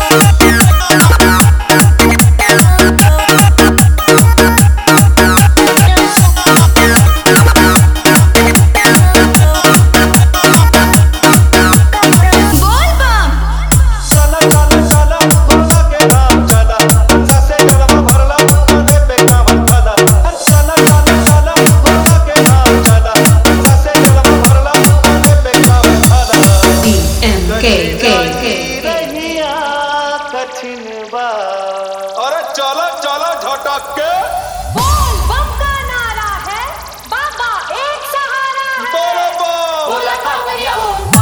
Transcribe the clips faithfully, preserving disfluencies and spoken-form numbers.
अरे चलो चलो झटक के बोल बम का नारा है, बाबा एक सहारा है। बोलो बोल बोला था भैया बोल बम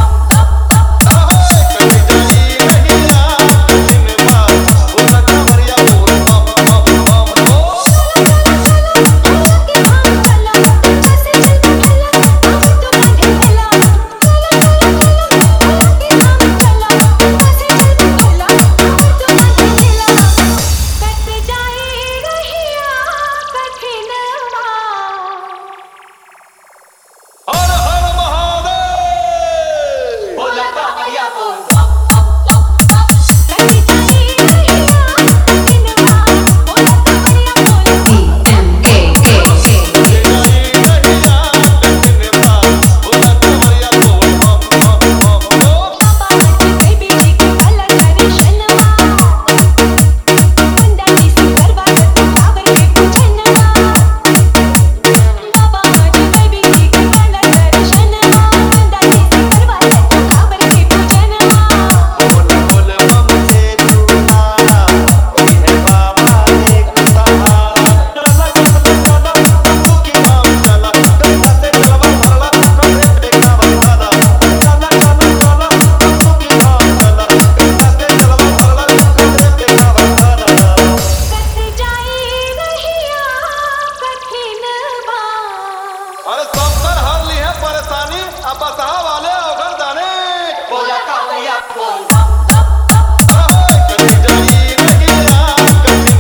वाले अगर जाने बोला था भैया बोल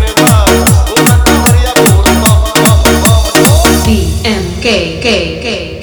B M K K K